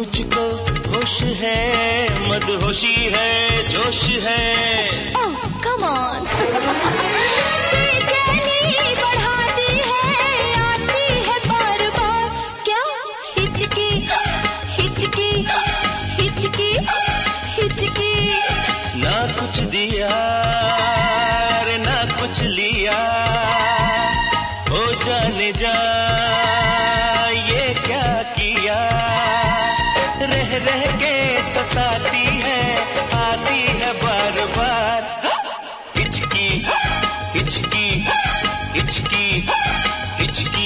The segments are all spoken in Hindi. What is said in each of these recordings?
मुझको होश है, मदहोशी है, जोश है। Oh, come on. बेचैनी बढ़ाती है, आती है बार बार। क्या हिचकी हिचकी हिचकी हिचकी। ना कुछ दिया रे ना कुछ लिया, ओ जाने जा ये क्या किया। रह रह के सताती है, आती है बार बार। हिचकी हिचकी हिचकी हिचकी।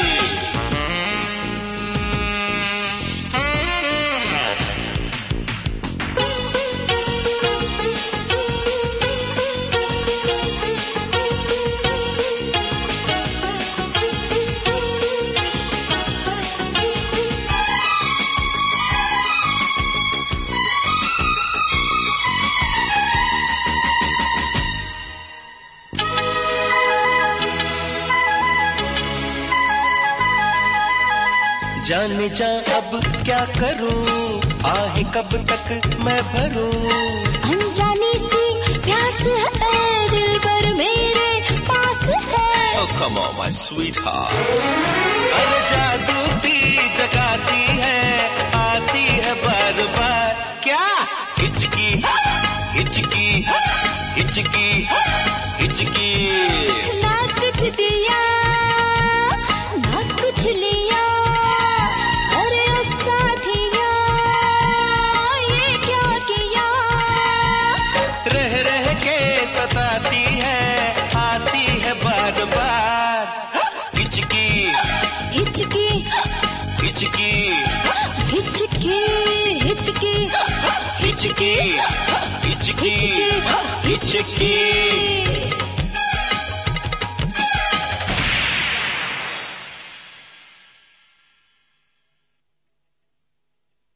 जाने जा अब क्या करूं, आह कब तक मैं भरूं। अनजानी सी प्यास है, दिल पर मेरे पास है। Oh come on my sweetheart, अरे जादू सी जगाती है, आती है बार बार। क्या हिचकी हिचकी हिचकी हिचकी। ना कुछ दिया ना कुछ लिया, अरे ओ साथिया ये क्या किया। रह रह के सताती है, आती है बार बार। हिचकी हिचकी हिचकी हिचकी हिचकी हिचकी हिचकी हिचकी।